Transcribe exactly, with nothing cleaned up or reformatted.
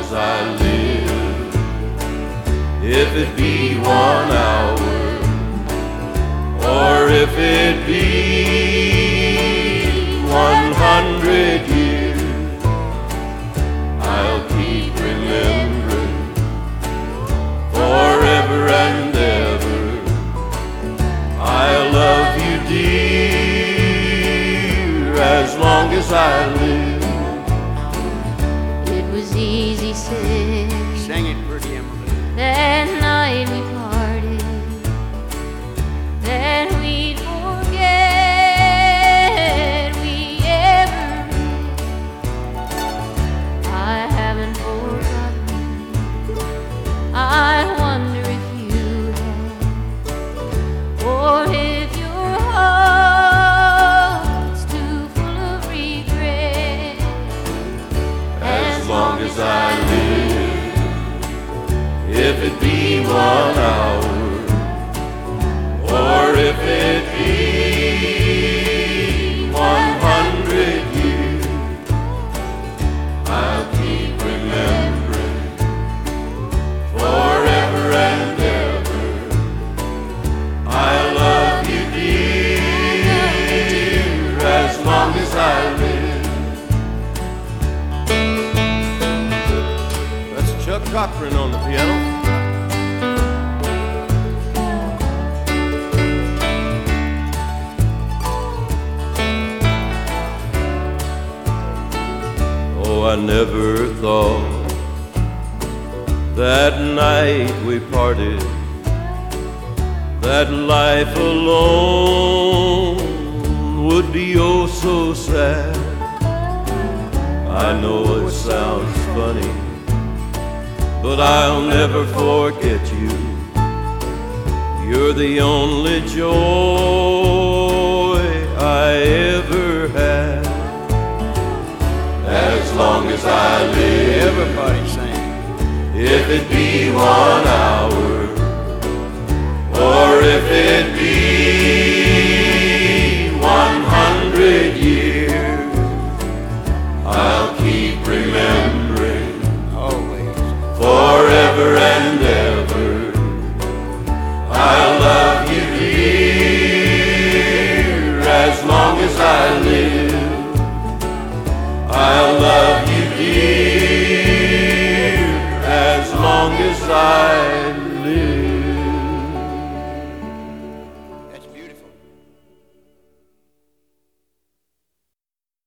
as I live. If it be one hour, or if it be one hundred years, I'll keep remembering forever and ever. I'll love you, dear, as long as I live. It was easy said. Sing it pretty, Emily. That night we parted, that we'd forget we ever met. I haven't forgotten. I wonder if you have, or if your heart's too full of regret. As long as I live, if it be one hour, or if it be one hundred years, I'll keep remembering forever and ever. I love you, dear, as long as I live. That's Chuck Cochran on the piano. Oh, I never thought that night we parted, that life alone would be oh so sad. I know it sounds funny, but I'll never forget you. You're the only joy I ever had. As long as I live, Everybody sing. if it be one hour, or if it be one hundred years, I'll keep remembering Always. forever and ever. I'll love you, dear, as long as I live. I'll love you, dear, as long as I